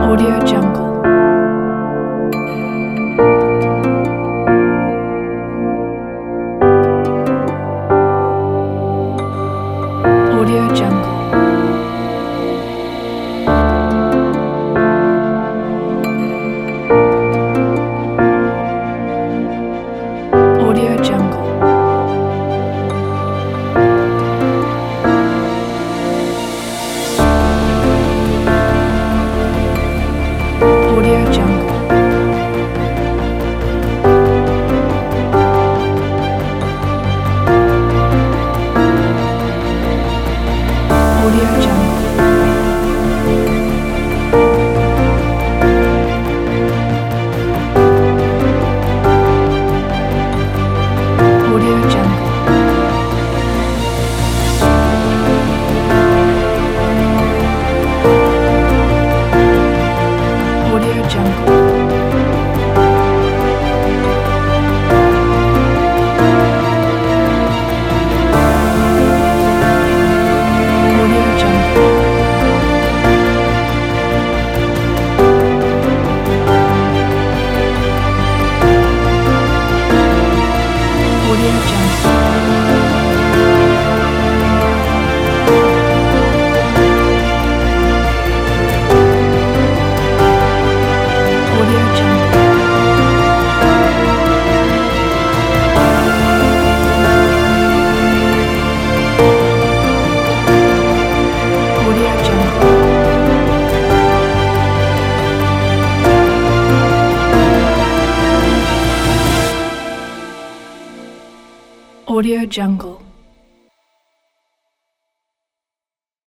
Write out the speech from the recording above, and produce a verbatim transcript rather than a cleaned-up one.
Audio Jungle. Audio Jungle. Audio Jungle. Audio Jungle. Audio Jungle. Audio Jungle. Audio Jungle. Audio Jungle. Audio Jungle. Audio Jungle. Audio Jungle. Audio Jungle.